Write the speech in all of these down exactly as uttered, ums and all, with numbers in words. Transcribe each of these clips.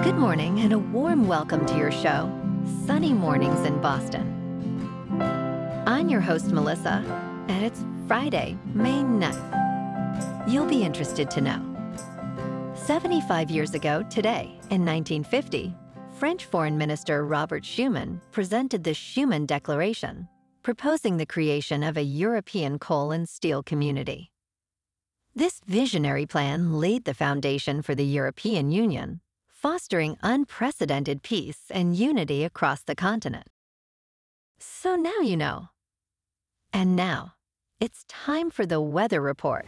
Good morning and a warm welcome to your show, Sunny Mornings in Boston. I'm your host, Melissa, and it's Friday, May ninth. You'll be interested to know. seventy-five years ago today, in nineteen fifty, French Foreign Minister Robert Schuman presented the Schuman Declaration, proposing the creation of a European coal and steel community. This visionary plan laid the foundation for the European Union, fostering unprecedented peace and unity across the continent. So now you know. And now, it's time for the weather report.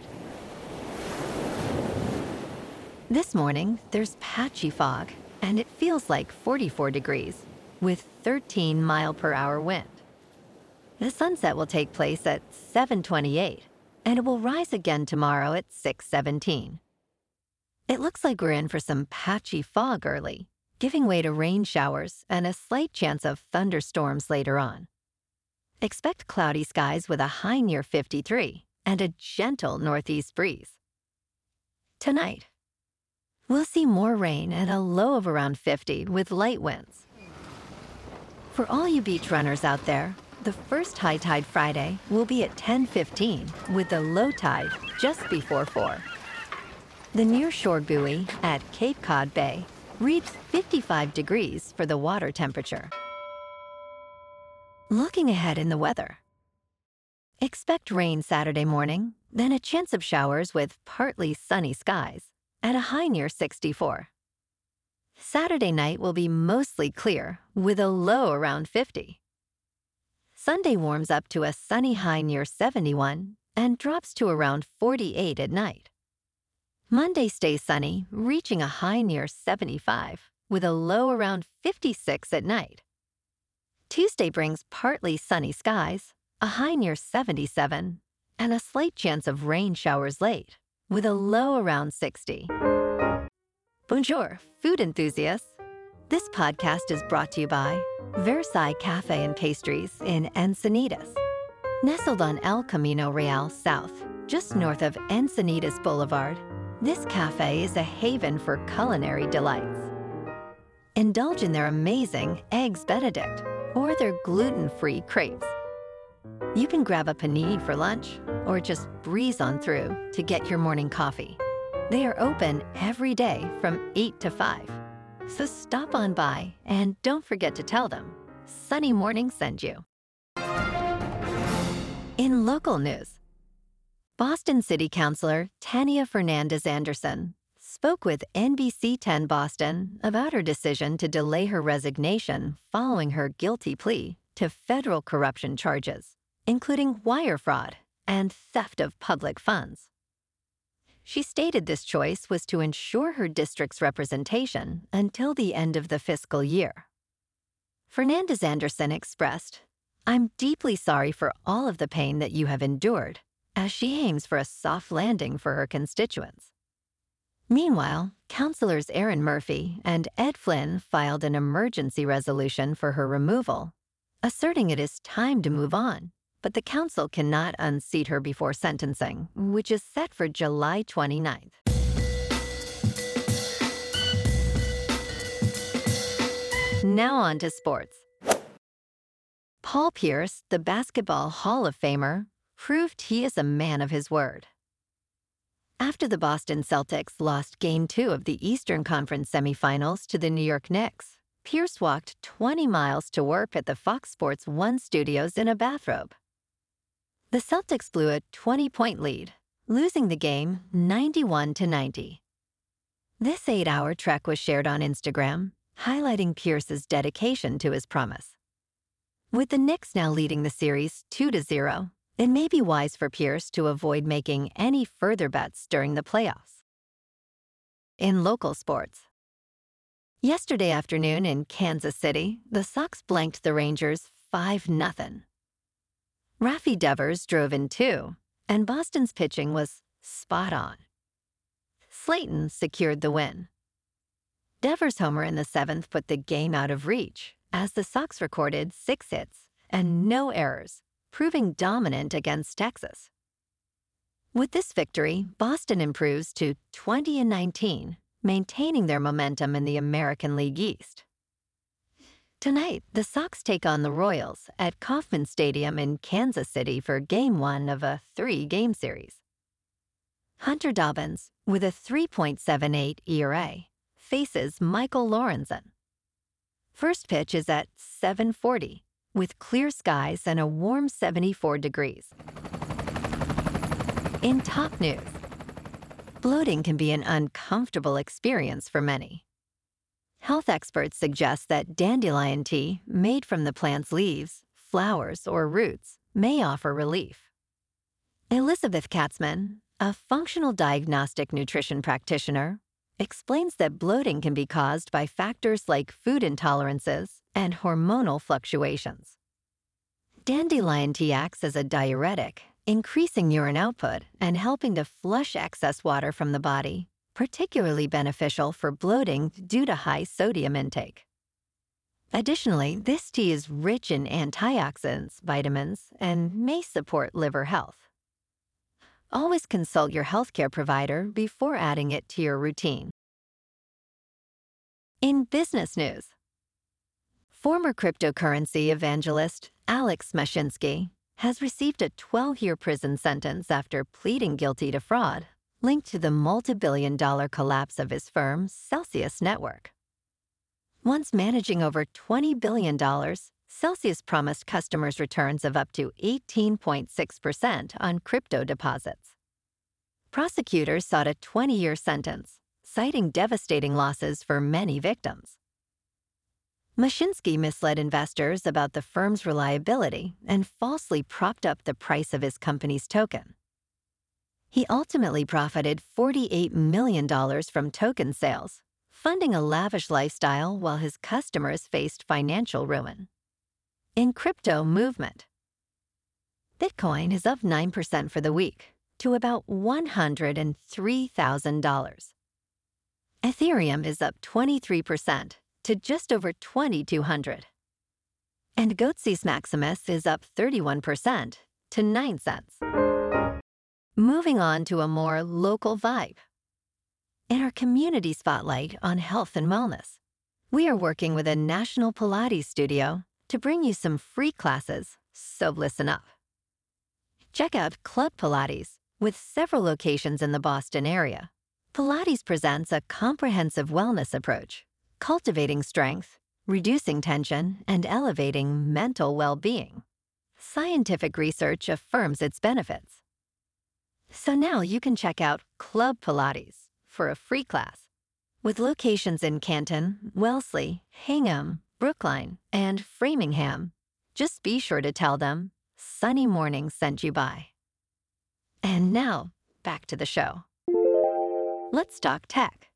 This morning, there's patchy fog, and it feels like forty-four degrees, with thirteen mile per hour wind. The sunset will take place at seven twenty-eight, and it will rise again tomorrow at six seventeen. It looks like we're in for some patchy fog early, giving way to rain showers and a slight chance of thunderstorms later on. Expect cloudy skies with a high near fifty-three and a gentle northeast breeze. Tonight, we'll see more rain and a low of around fifty with light winds. For all you beach runners out there, the first high tide Friday will be at ten fifteen with the low tide just before four. The nearshore buoy at Cape Cod Bay reads fifty-five degrees for the water temperature. Looking ahead in the weather. Expect rain Saturday morning, then a chance of showers with partly sunny skies at a high near sixty-four. Saturday night will be mostly clear with a low around fifty. Sunday warms up to a sunny high near seventy-one and drops to around forty-eight at night. Monday stays sunny, reaching a high near seventy-five, with a low around fifty-six at night. Tuesday brings partly sunny skies, a high near seventy-seven, and a slight chance of rain showers late, with a low around sixty. Bonjour, food enthusiasts. This podcast is brought to you by Versailles Cafe and Pastries in Encinitas. Nestled on El Camino Real South, just north of Encinitas Boulevard, this cafe is a haven for culinary delights. Indulge in their amazing Eggs Benedict or their gluten-free crepes. You can grab a panini for lunch or just breeze on through to get your morning coffee. They are open every day from eight to five. So stop on by and don't forget to tell them Sunny Morning sent you. In local news, Boston City Councilor Tania Fernandez Anderson spoke with N B C ten Boston about her decision to delay her resignation following her guilty plea to federal corruption charges, including wire fraud and theft of public funds. She stated this choice was to ensure her district's representation until the end of the fiscal year. Fernandez Anderson expressed, "I'm deeply sorry for all of the pain that you have endured," as she aims for a soft landing for her constituents. Meanwhile, Councilors Erin Murphy and Ed Flynn filed an emergency resolution for her removal, asserting it is time to move on, but the council cannot unseat her before sentencing, which is set for July twenty-ninth. Now on to sports. Paul Pierce, the Basketball Hall of Famer, proved he is a man of his word. After the Boston Celtics lost Game two of the Eastern Conference semifinals to the New York Knicks, Pierce walked twenty miles to work at the Fox Sports one studios in a bathrobe. The Celtics blew a twenty-point lead, losing the game ninety-one to ninety. This eight-hour trek was shared on Instagram, highlighting Pierce's dedication to his promise. With the Knicks now leading the series two to zero, it may be wise for Pierce to avoid making any further bets during the playoffs. In local sports. Yesterday afternoon in Kansas City, the Sox blanked the Rangers five nothing. Rafi Devers drove in two, and Boston's pitching was spot on. Slayton secured the win. Devers' homer in the seventh put the game out of reach, as the Sox recorded six hits and no errors, proving dominant against Texas. With this victory, Boston improves to twenty and nineteen, maintaining their momentum in the American League East. Tonight, the Sox take on the Royals at Kauffman Stadium in Kansas City for Game one of a three-game series. Hunter Dobbins, with a three point seven eight E R A, faces Michael Lorenzen. First pitch is at seven forty, with clear skies and a warm seventy-four degrees. In top news, bloating can be an uncomfortable experience for many. Health experts suggest that dandelion tea, made from the plant's leaves, flowers, or roots, may offer relief. Elizabeth Katzman, a functional diagnostic nutrition practitioner, explains that bloating can be caused by factors like food intolerances and hormonal fluctuations. Dandelion tea acts as a diuretic, increasing urine output and helping to flush excess water from the body, particularly beneficial for bloating due to high sodium intake. Additionally, this tea is rich in antioxidants, vitamins, and may support liver health. Always consult your healthcare provider before adding it to your routine. In business news, former cryptocurrency evangelist Alex Mashinsky has received a twelve-year prison sentence after pleading guilty to fraud linked to the multi-billion dollar collapse of his firm, Celsius Network. Once managing over twenty billion dollars, Celsius promised customers returns of up to eighteen point six percent on crypto deposits. Prosecutors sought a twenty-year sentence, citing devastating losses for many victims. Mashinsky misled investors about the firm's reliability and falsely propped up the price of his company's token. He ultimately profited forty-eight million dollars from token sales, funding a lavish lifestyle while his customers faced financial ruin. In crypto movement, Bitcoin is up nine percent for the week to about one hundred three thousand dollars. Ethereum is up twenty-three percent to just over twenty-two hundred dollars. And Goatsis Maximus is up thirty-one percent to nine cents. Moving on to a more local vibe. In our community spotlight on health and wellness, we are working with a national Pilates studio to bring you some free classes, so listen up. Check out Club Pilates, with several locations in the Boston area. Pilates presents a comprehensive wellness approach, cultivating strength, reducing tension, and elevating mental well-being. Scientific research affirms its benefits. So now you can check out Club Pilates for a free class. With locations in Canton, Wellesley, Hingham, Brookline, and Framingham, just be sure to tell them Sunny Morning sent you by. And now, back to the show. Let's talk tech.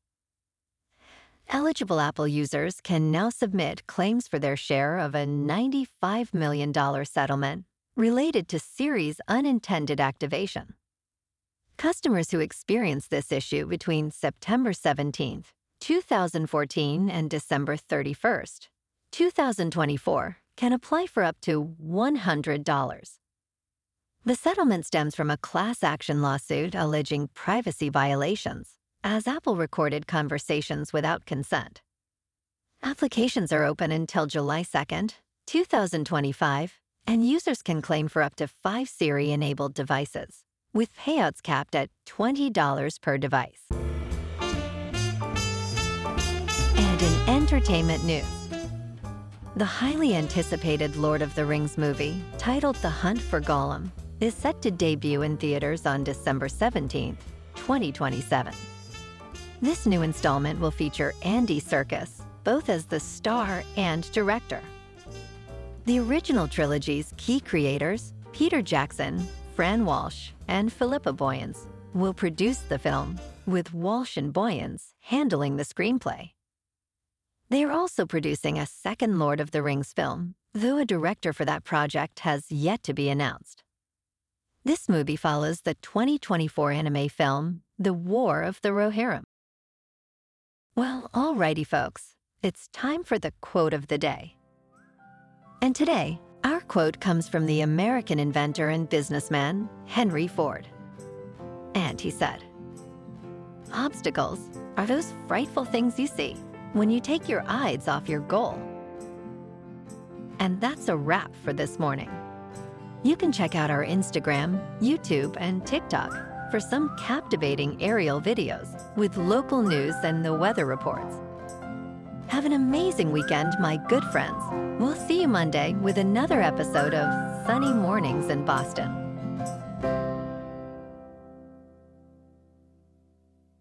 Eligible Apple users can now submit claims for their share of a ninety-five million dollars settlement related to Siri's unintended activation. Customers who experienced this issue between September seventeenth, two thousand fourteen and December thirty-first, two thousand twenty-four can apply for up to one hundred dollars. The settlement stems from a class action lawsuit alleging privacy violations, as Apple recorded conversations without consent. Applications are open until July second, two thousand twenty-five, and users can claim for up to five Siri-enabled devices, with payouts capped at twenty dollars per device. And in entertainment news, the highly anticipated Lord of the Rings movie, titled The Hunt for Gollum, is set to debut in theaters on December seventeenth, twenty twenty-seven. This new installment will feature Andy Serkis, both as the star and director. The original trilogy's key creators, Peter Jackson, Fran Walsh, and Philippa Boyens, will produce the film, with Walsh and Boyens handling the screenplay. They are also producing a second Lord of the Rings film, though a director for that project has yet to be announced. This movie follows the twenty twenty-four anime film, The War of the Rohirrim. Well, alrighty folks, it's time for the quote of the day. And today, our quote comes from the American inventor and businessman, Henry Ford. And he said, Obstacles are those frightful things you see when you take your eyes off your goal. And that's a wrap for this morning. You can check out our Instagram, YouTube, and TikTok for some captivating aerial videos with local news and the weather reports. Have an amazing weekend, my good friends. We'll see you Monday with another episode of Sunny Mornings in Boston.